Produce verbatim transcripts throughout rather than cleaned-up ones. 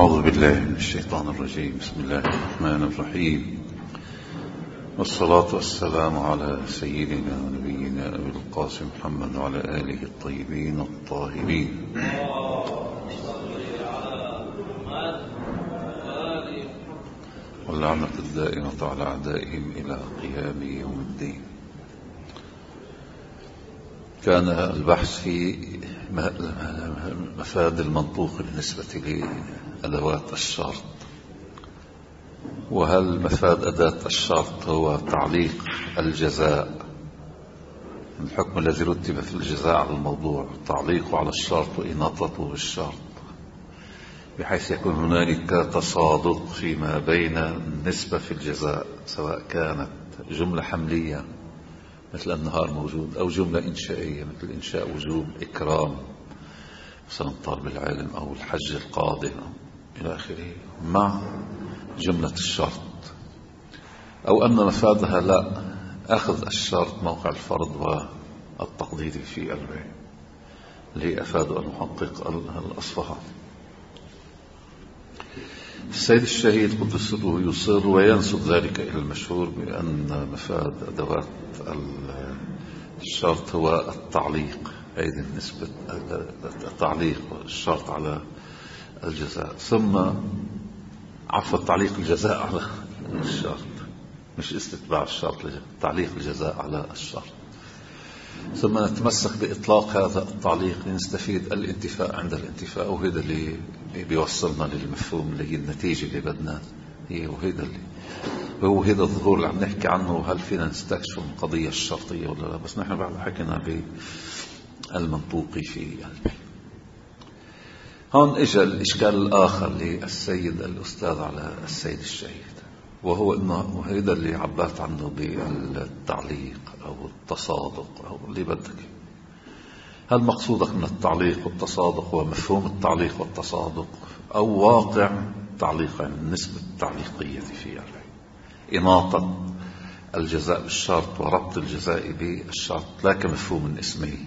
أعوذ بالله من الشيطان الرجيم. بسم الله الرحمن الرحيم، والصلاة والسلام على سيدنا ونبينا أبي القاسم محمد وعلى آله الطيبين الطاهرين. واللعنة الدائمة على أعدائهم إلى قيام يوم الدين. كان البحث في مفاد المنطوق بالنسبة لأدوات الشرط، وهل مفاد أداة الشرط هو تعليق الجزاء، الحكم الذي رتب في الجزاء على الموضوع، تعليقه على الشرط وإناطته بالشرط، بحيث يكون هنالك تصادق فيما بين النسبة في الجزاء، سواء كانت جملة حملية مثل النهار موجود، أو جملة إنشائية مثل إنشاء وجوب إكرام مثلا طالب العلم أو الحج القادم إلى آخره، مع جملة الشرط، أو أن مفادها لا أخذ الشرط موقع الفرض والتقدير في البيع، اللي أفاد المحقق الأصفهاني. السيد الشهيد قدس سره يصر وينسب ذلك إلى المشهور بأن مفاد أدوات الشرط هو التعليق، أي نسبة التعليق الشرط على الجزاء، ثم عفوا تعليق الجزاء على الشرط، مش استتباع الشرط، تعليق الجزاء على الشرط، ثم نتمسك بإطلاق هذا التعليق لنستفيد الانتفاء عند الانتفاء، وهذا اللي بيوصلنا للمفهوم اللي هي النتيجة اللي بدنا هي، وهذا اللي هو هذا الظهور اللي عم نحكي عنه، هل فينا نستكشف القضية الشرطية ولا لا. بس نحن بعد حكينا بالمنطوقي في البيع. هون اجى الإشكال الآخر للسيد الأستاذ على السيد الشهيد، وهو انه هذا اللي عبرت عنه بالتعليق او التصادق او اللي بدك. هل مقصودك من التعليق والتصادق هو مفهوم التعليق والتصادق، او واقع تعليق، يعني النسبة التعليقية في البيع، إناطة الجزاء بالشرط وربط الجزاء بالشرط لا كمفهوم اسمي،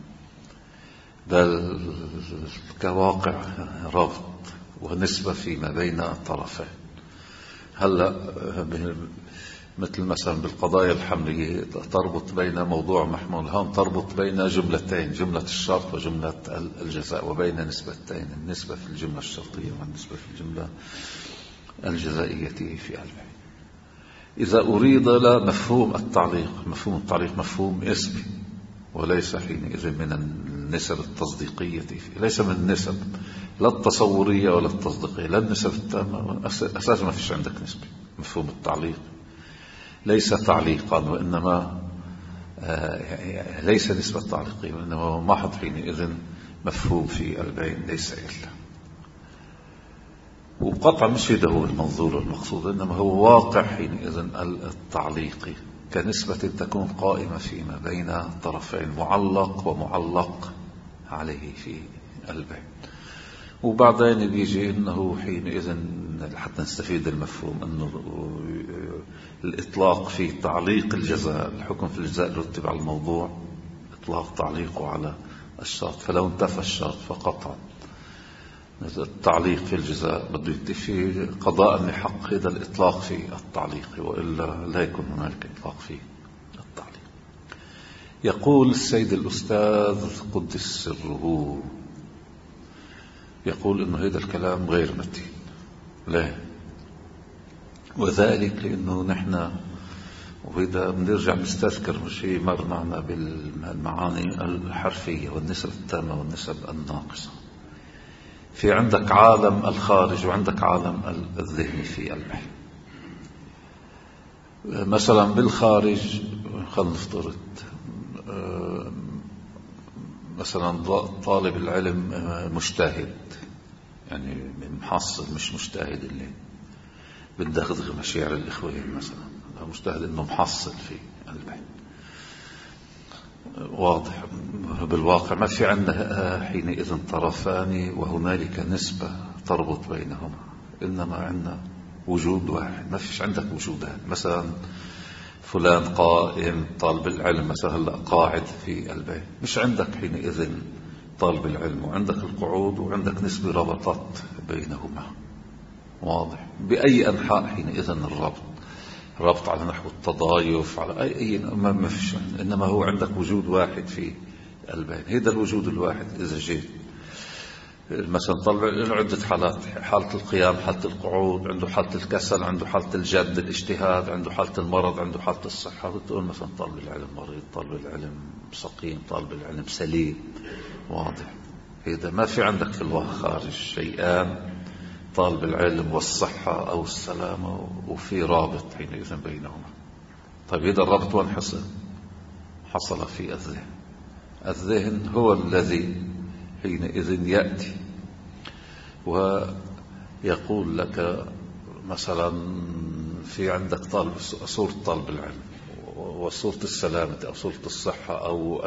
بل كواقع ربط ونسبة فيما بين الطرفين. هلا مثل مثلا بالقضايا الحملية تربط بين موضوع محمول، هون تربط بين جملتين، جملة الشرط وجملة الجزاء، وبين نسبتين، النسبة في الجملة الشرطية والنسبة في الجملة الجزائية في البيع. إذا أريد لمفهوم التعليق، مفهوم التعليق مفهوم اسمي، وليس حينئذ من النسب التصديقية فيه، ليس من النسب لا التصورية ولا التصديقية، لا النسب التامة، أساسا ما فيش عندك نسبة. مفهوم التعليق ليس تعليقا، وإنما آه ليس نسبة تعليقية، وإنما هو محض حينئذ مفهوم في البيع ليس إلا، وقطع مش هذا هو المنظور المقصود، إنما هو واقع حينئذ التعليقي كنسبة تكون قائمة فيما بين طرفين، معلق ومعلق عليه في البيع. وبعدين بيجي انه حينئذ حتى نستفيد المفهوم انه الاطلاق في تعليق الجزاء، الحكم في الجزاء يرتب على الموضوع، اطلاق تعليقه على الشرط، فلو انتفى الشرط فقطعا التعليق في الجزاء بده ينتفي قضاء لحق هذا الاطلاق في التعليق، والا لا يكون هنالك اطلاق في التعليق. يقول السيد الاستاذ قدس سره، يقول انه هذا الكلام غير متين. لا، وذلك لانه نحن، وإذا بنرجع نستذكر شيء مر معنا بالمعاني الحرفية والنسب التامة والنسب الناقصة، في عندك عالم الخارج وعندك عالم الذهني في البيع. مثلا بالخارج خلينا نفترض مثلا طالب العلم مجتهد، يعني محصل، مش مجتهد اللي بتدغدغ مشاعر الإخوين، مثلا مجتهد انه محصل في البيع. واضح بالواقع ما في عندنا حينئذ طرفان وهنالك نسبة تربط بينهما، إنما عندنا وجود واحد، ما فيش عندك وجودان. مثلا فلان قائم طالب العلم مثلا هلا قاعد في البيت، مش عندك حينئذ طالب العلم، وعندك القعود وعندك نسبة ربطت بينهما، واضح. بأي أنحاء حينئذ الربط، ربط على نحو التضايف على أي, أي ما, ما فيش، إنما هو عندك وجود واحد في البين. هذا الوجود الواحد إذا جيت مثلا طلع له عدة حالات، حالة القيام، حالة القعود، عنده حالة الكسل، عنده حالة الجد الاجتهاد، عنده حالة المرض، عنده حالة الصحة. بتقول مثلا طالب العلم مريض، طالب العلم سقيم، طالب العلم سليم. واضح. إذا ما في عندك في الواقع خارج شيئان، طالب العلم والصحة أو السلامة، وفي رابط حينئذ بينهما. طيب هذا الرابط وين حصل؟ حصل في الذهن. الذهن هو الذي حينئذ يأتي ويقول لك مثلا في عندك طالب، صورة طالب العلم وصورة السلامة أو صورة الصحة أو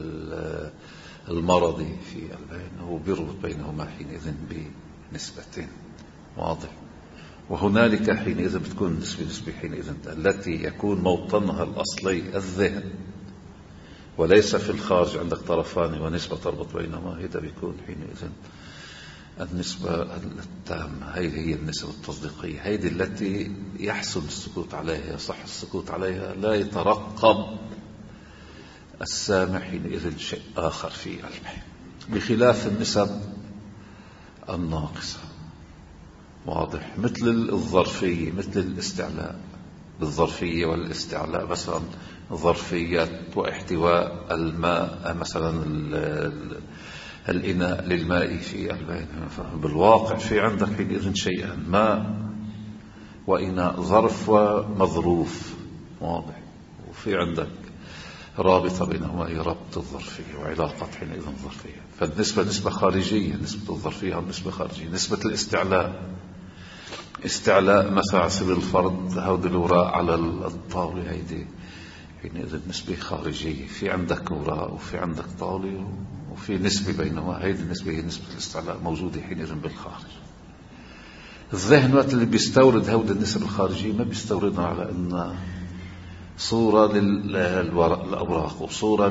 المرض في البين، هو بيربط بينهما حينئذ بنسبتين. واضح. وهنالك حينئذ بتكون نسبة نسبة حينئذ التي يكون موطنها الأصلي الذهن وليس في الخارج، عندك طرفان ونسبة تربط بينهما. هذا بيكون حينئذ النسبة التامة. هذه هي النسبة التصديقية، هذه التي يحسن السكوت عليها، يصح السكوت عليها، لا يترقب السامع حينئذ شيء آخر في قلبه، بخلاف النسب الناقصة. واضح. مثل الظرفية، مثل الاستعلاء. بالظرفية والاستعلاء مثلا ظرفية واحتواء الماء مثلا الإناء للماء في البين، بالواقع في عندك حينئذ شيئا، ماء وإناء، ظرف ومظروف. واضح. وفي عندك رابطة بينهما، هي ربط الظرفية وعلاقة حينئذ ظرفية. فالنسبة نسبة خارجية، نسبة الظرفية نسبة خارجية. نسبة الاستعلاء، استعلاء مثلا على سبيل الفرض هود الوراء على الطاولة، هيدي حينئذ نسبة خارجية. في عندك وراء وفي عندك طاولة وفي نسبة بينهما، هيدي النسبة هي نسبة الاستعلاء موجودة حينئذ بالخارج. الذهن وقت اللي بيستورد هود النسب الخارجية ما بيستوردها على أن صورة للأوراق وصورة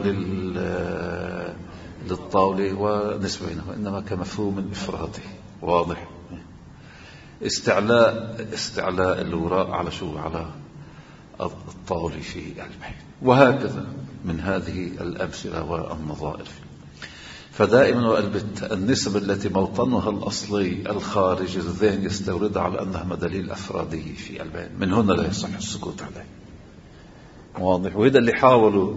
للطاولة ونسبة بينهما، إنما كمفهوم إفرادي. واضح. استعلاء استعلاء الوراء على شو؟ على الطاولة في البيت. وهكذا من هذه الأمثلة والنظائر. فدائما وقلبت النسب التي موطنها الأصلي الخارج الذهن يستوردها على أنها مدليل أفرادية في البيت، من هنا لا يصح السكوت عليه. واضح. وهذا اللي حاولوا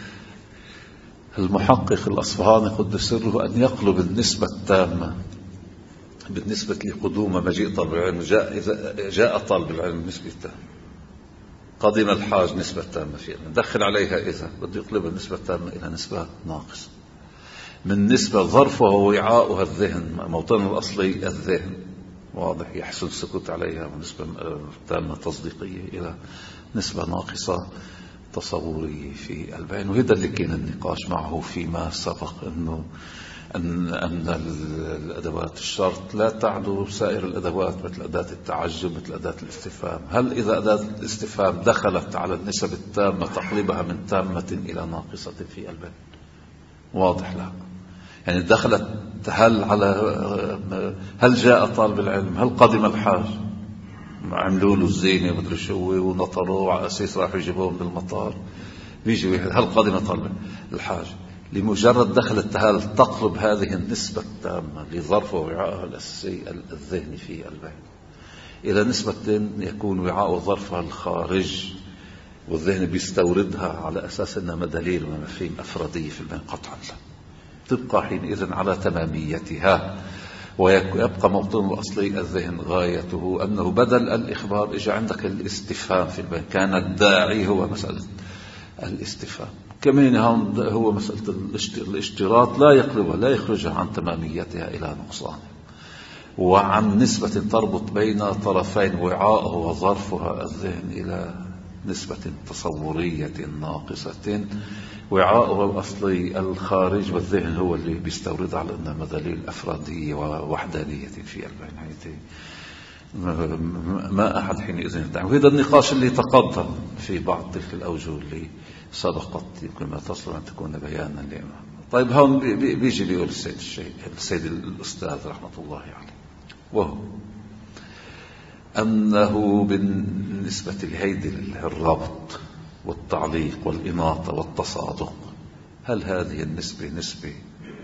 المحقق الأصفهاني قدس سره أن يقلب النسبة التامة بالنسبة لقدوم مجيء طالب العلم. جاء, إذا جاء طالب العلم نسبة تامة، قدم الحاج نسبة تامة فيها، دخل عليها إذا بده يقلب النسبة التامة إلى نسبة ناقصة، من نسبة ظرفها ووعاؤها الذهن، موطن الأصلي الذهن. واضح. يحسن السكوت عليها من نسبة تامة تصديقية إلى نسبة ناقصة تصورية في البين. وهذا اللي كان النقاش معه فيما سبق، أنه أن, أن الأدوات الشرط لا تعدو سائر الأدوات، مثل أداة التعجب، مثل أداة الاستفهام. هل إذا أداة الاستفهام دخلت على النسب التامة تقلبها من تامة إلى ناقصة في البين؟ واضح. لا. يعني دخلت هل على هل جاء طالب العلم، هل قدم الحاج، عملوا له الزينة ومدري شو ونطروه على أساس راح يجيبوه من المطار، بيجي واحد هل قدم طالب الحاج، لمجرد دخلت هل تقلب هذه النسبة التامة لظرف ووعاءها الأساسي الذهني في البين إلى نسبة يكون وعاء وظرفها الخارج والذهن بيستوردها على أساس أنها دليل ومفهوم أفرادية في البين. قطعا لا. تبقى حينئذ على تماميتها، ويبقى موطن الأصلي الذهن غايته أنه بدل الإخبار إجا عندك الاستفهام في البين، كان الداعي هو مسألة الاستفهام. كمان هو مسألة الاشتراط لا يقلبها، لا يخرجها عن تماميتها إلى نقصان، وعن نسبة تربط بين طرفين وعاءه وظرفها الذهن إلى نسبة تصورية ناقصة. وعاءه الأصلي الخارج والذهن هو اللي بيستورد على أنها دليل أفرادية ووحدانية في البين. ما أحد حينئذ يدعي. وهذا النقاش اللي تقدم في بعض تلك الأوجه اللي سبقت يمكن ما تصل أن تكون بيانا لنا. طيب هون بيجي بيقول السيد الشيخ السيد الأستاذ رحمة الله عليه، وهو أنه بالنسبة لهيدي الربط والتعليق والإناطة والتصادق، هل هذه النسبة نسبة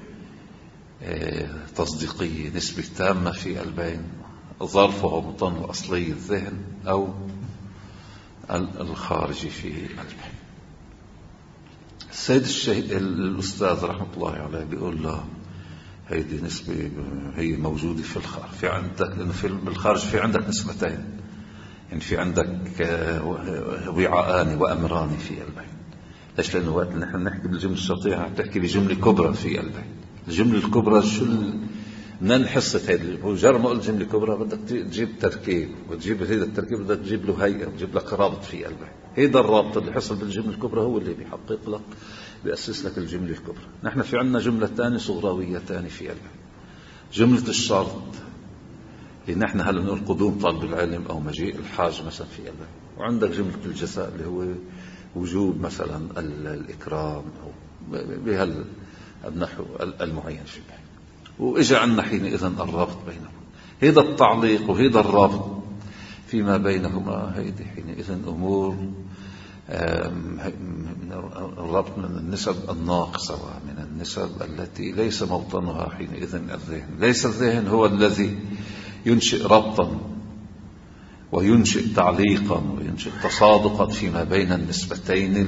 تصديقية، نسبة تامة في البين، ظرفه ومطن أصلي الذهن أو الخارجي في البين؟ السيد الشهيد الأستاذ رحمة الله عليه بيقول له هيدي نسبة هي موجودة في الخارج، في عندك لأنه في الخارج في عندك نسبتين، يعني في عندك وعاءان وأمران في البين. ليش؟ لأنه وقت نحن نحكي بالجملة الشرطية عم تحكي بجملة كبرى في البين. الجملة الكبرى شو من حصة هيدي؟ هو جرب ما قلت جملة كبرى بدك تجيب تركيب، وتجيب هيدا التركيب بدك تجيب له هيئة وتجيب لك رابط في البين. هيدا الرابط اللي حصل بالجملة الكبرى هو اللي بيحقق لك بيأسس لك الجملة الكبرى. نحن في عنا جملة تانية صغراوية تانية في البين، جملة الشرط اللي نحن هلا نقول قدوم طالب العلم أو مجيء الحاج مثلا في البين، وعندك جملة الجزاء اللي هو وجوب مثلا الإكرام أو بهالنحو المعين في البين. وإجا عنا حينئذ الرابط بينهم، هيدا التعليق وهيدا الرابط فيما بينهما، هيدي حينئذ أمور الربط من النسب الناقصة ومن النسب التي ليس موطنها حينئذ الذهن. ليس الذهن هو الذي ينشئ ربطا وينشئ تعليقا وينشئ تصادقا فيما بين النسبتين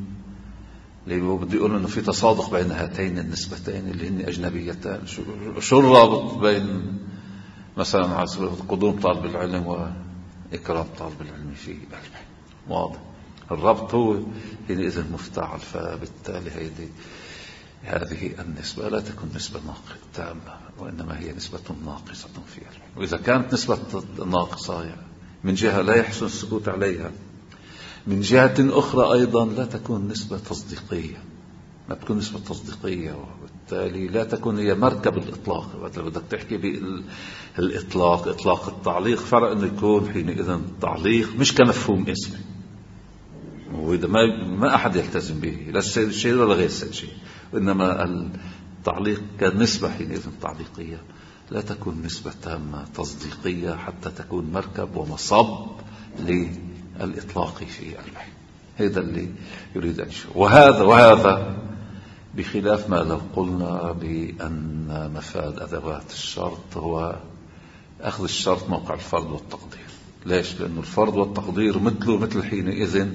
اللي بدي يقول انه في تصادق بين هاتين النسبتين اللي هن اجنبيتان. شو الرابط بين مثلا على سبيل قدوم طالب العلم واكرام طالب العلم في البين؟ واضح الربط هو حينئذ مفتعل. فبالتالي هيدي هذه النسبة لا تكون نسبة ناقصة تامة، وإنما هي نسبة ناقصة في البين. وإذا كانت نسبة ناقصة يعني من جهة لا يحسن السكوت عليها، من جهة أخرى أيضا لا تكون نسبة تصديقية، ما تكون نسبة تصديقية، وبالتالي لا تكون هي مركب الإطلاق. إذا بدك تحكي بالإطلاق إطلاق التعليق، فرق أنه يكون حينئذ التعليق مش كمفهوم اسمي، وإذا ما ما أحد يلتزم به لا السيد الشيء ولا غير السيد الشيء، وإنما التعليق كنسبة حينئذ تعليقية لا تكون نسبة تامة تصديقية حتى تكون مركب ومصب للإطلاق في البين. هذا اللي يريد أن يشوف. وهذا وهذا بخلاف ما لو قلنا بأن مفاد أدوات الشرط هو أخذ الشرط موقع الفرض والتقدير. ليش؟ لأنه الفرض والتقدير مثله مثل حينئذ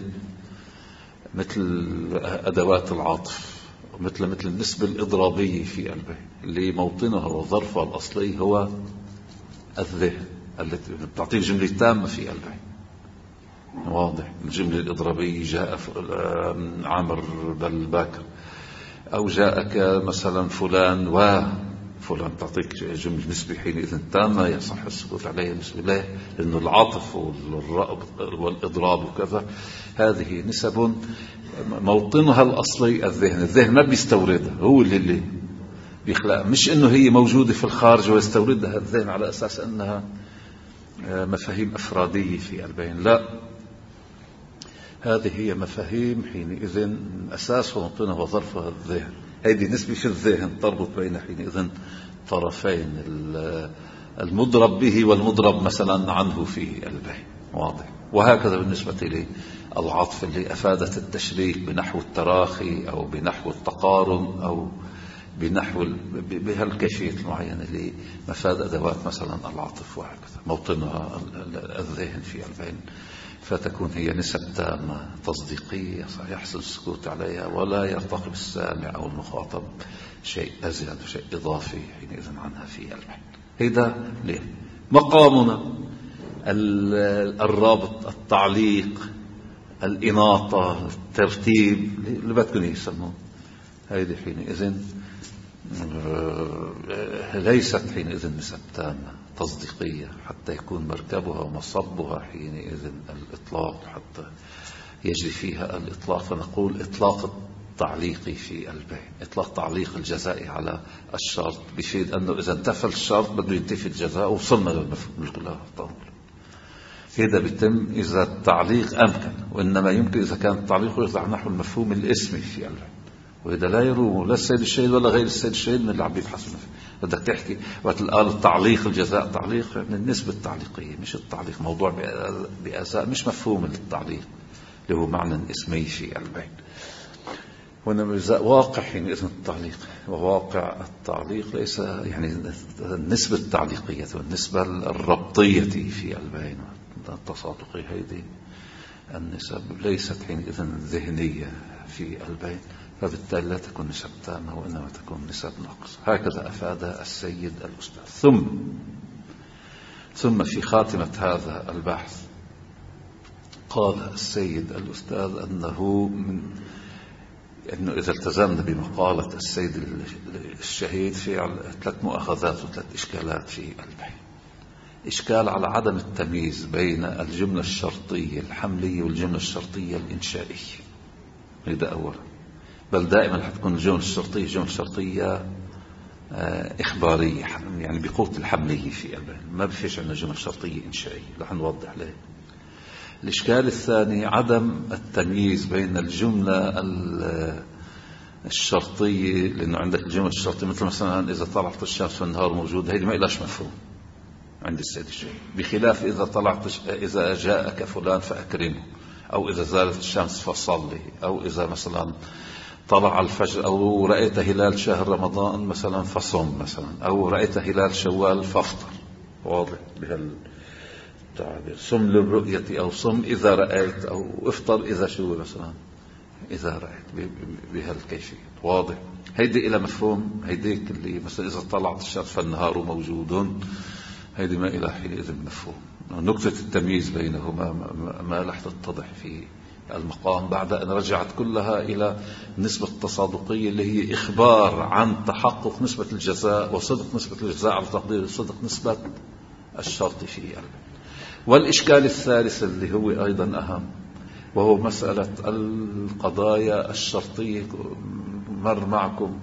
مثل أدوات العاطف، مثل مثل النسبة الإضرابية في البين اللي موطنها وظرفها الأصلي هو الذهن التي بتعطيه جملة تامة في البين. واضح؟ الجملة الإضرابية جاء عامر بل باكر، أو جاءك مثلا فلان وفلان، تعطيك جملة نسبة حينئذ تامة يصح السكوت عليها نسبة. ليه؟ لأنه العطف والإضراب وكذا هذه نسب موطنها الأصلي الذهن. الذهن ما بيستوردها، هو اللي, اللي بيخلق، مش إنه هي موجودة في الخارج ويستوردها الذهن على أساس أنها مفاهيم أفرادية في البين. لا، هذه هي مفاهيم حينئذ أساس وموطنها وظرفها الذهن. هذه نسبة في الذهن تربط بين حينئذ طرفين المضرب به والمضرب مثلا عنه في البين. واضح؟ وهكذا بالنسبة للعطف اللي أفادت التشريك بنحو التراخي أو بنحو التقارن أو بنحو بهالكيفية المعينة اللي مفاد أدوات مثلا العطف، وهكذا موطنها الذهن في البين. فتكون هي نسب تامة تصديقية يحصل السكوت عليها ولا يرتقب السامع أو المخاطب شيء أزيد شيء إضافي حينئذ عنها في البين. هذا ليه مقامنا الرابط التعليق الإناطة الترتيب اللي بدكم يسموه. هذه حينئذ ليست حينئذ نسب تامة تصديقية حتى يكون مركبها ومصبها حينئذ الإطلاق، حتى يجري فيها الإطلاق. فنقول إطلاق التعليقي في البين، إطلاق تعليق الجزاء على الشرط، بشيء أنه إذا انتفى الشرط بده ينتفي الجزاء وصلنا للمفهوم الكلها. هذا بيتم إذا التعليق أمكن، وإنما يمكن إذا كان التعليق يطلع نحو المفهوم الاسمي في البين، وإذا لا يروم لا السيد الشهيد ولا غير السيد الشهيد من اللي عم يبحثوا بدك تحكي وقت قال التعليق الجزاء تعليق من النسبة التعليقية، مش التعليق موضوع بأزاء، مش مفهوم التعليق اللي هو معنى اسمي في البين. وإنما الجزاء واقع حينئذ التعليق، وواقع التعليق ليس يعني النسبة التعليقية والنسبة الربطية في البين التصادقي، هذه النسب ليست حينئذ ذهنية في البين، فبالتالي لا تكون نسب تامة وإنما تكون نسب ناقصة. هكذا أفاد السيد الأستاذ. ثم ثم في خاتمة هذا البحث قال السيد الأستاذ أنه من أنه إذا التزمنا بمقالة السيد الشهيد في ثلاث مؤاخذات وثلاث إشكالات في البحث. إشكال على عدم التمييز بين الجملة الشرطية الحملية والجملة الشرطية الإنشائية، هذا أولا. بل دائما حتكون الجملة الشرطية جملة شرطية إخبارية، يعني بقوة الحملية في البين، ما بفيش عندنا جملة شرطية إنشائية، رح نوضح ليه. الإشكال الثاني عدم التمييز بين الجملة الشرطية، لأنه عندك الجملة الشرطية مثل مثلا إذا طلعت الشمس فالنهار موجود، هذه ما إلاش مفهوم عند السيد الشهيد، بخلاف إذا طلعت إذا جاءك فلان فأكرمه، أو إذا زالت الشمس فصلي، أو إذا مثلا طلع الفجر، أو رأيت هلال شهر رمضان مثلا فصم مثلا، أو رأيت هلال شوال فافطر. واضح بهالتعبير، صم للرؤية أو صم إذا رأيت، أو افطر إذا شو مثلا إذا رأيت، بهالكيفية. واضح هيدي إلى مفهوم. هيديك اللي مثلا إذا طلعت الشمس فالنهار موجود، هيدي ما إلى حينئذ مفهوم. نقطة التمييز بينهما ما رح تتضح في المقام بعد أن رجعت كلها إلى النسبة التصادقية اللي هي إخبار عن تحقق نسبة الجزاء وصدق نسبة الجزاء على تقدير صدق نسبة الشرط في البين. والإشكال الثالث اللي هو أيضا أهم، وهو مسألة القضايا الشرطية. مر معكم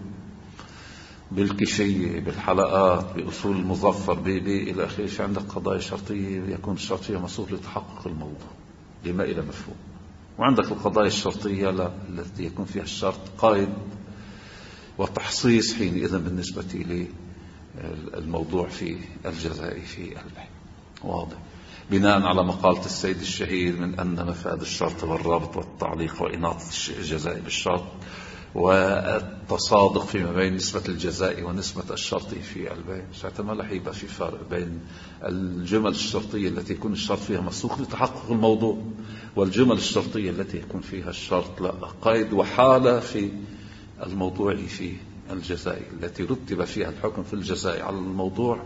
بالكشية، بالحلقات، بأصول المظفر، إلى آخره. في عندك قضايا شرطية يكون الشرطية مصروف لتحقق الموضوع لما إلى مفهوم، وعندك القضايا الشرطية لا التي يكون فيها الشرط قيد وتحصيص حينئذ بالنسبة للموضوع في الجزاء في البحث. واضح بناء على مقالة السيد الشهيد من أن مفاد الشرط والرابط والتعليق وإناطة الجزاء بالشرط والتصادق فيما بين نسبة الجزاء ونسبة الشرط في البين، ساعتها ما رح يبقى في فرق بين الجمل الشرطية التي يكون الشرط فيها مسوق لتحقق الموضوع، والجمل الشرطية التي يكون فيها الشرط لا قيد وحالة في الموضوع في الجزاء، التي رتب فيها الحكم في الجزاء على الموضوع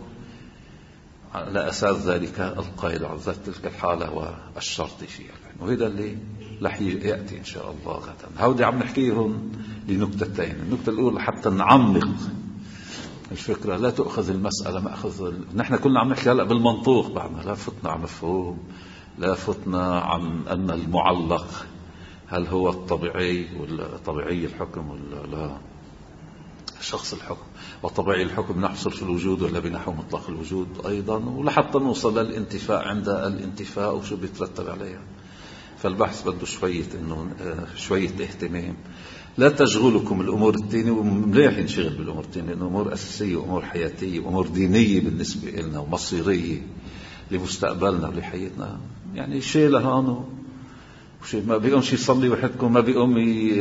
على أساس ذلك القيد على ذات تلك الحالة والشرط في البين. وهذا اللي رح يأتي إن شاء الله غدا. هودي عم نحكيهم لنكتتين. النكتة الأولى حتى نعمق الفكرة، لا تأخذ المسألة ما أخذ ال... نحن كلنا عم نحكي هلأ بالمنطوق بعدنا، لا فتنا عن مفهوم، لا فتنا عن أن المعلق هل هو الطبيعي ولا طبيعي الحكم ولا لا شخص الحكم، وطبيعي الحكم نحصل في الوجود ولا بنحو مطلق الوجود أيضا، ولحتى نوصل للانتفاء عند الانتفاء وشو بيترتب عليها. فالبحث بده شوية إنه شوية اهتمام. لا تشغلكم الأمور التانية، ومليح نشغل بالأمور التانية لأنه أمور أساسية وأمور حياتية وأمور دينية بالنسبة لنا ومصيرية لمستقبلنا ولحياتنا. يعني شيء لهانو وشيء ما بيقوم شيء يصلي وحدكم، ما بيقوم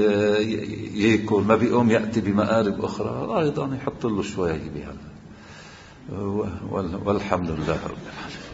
يأكل، ما بيقوم يأتي بمآرب أخرى أيضا يحط له شوية بهذا. والحمد لله رب العالمين.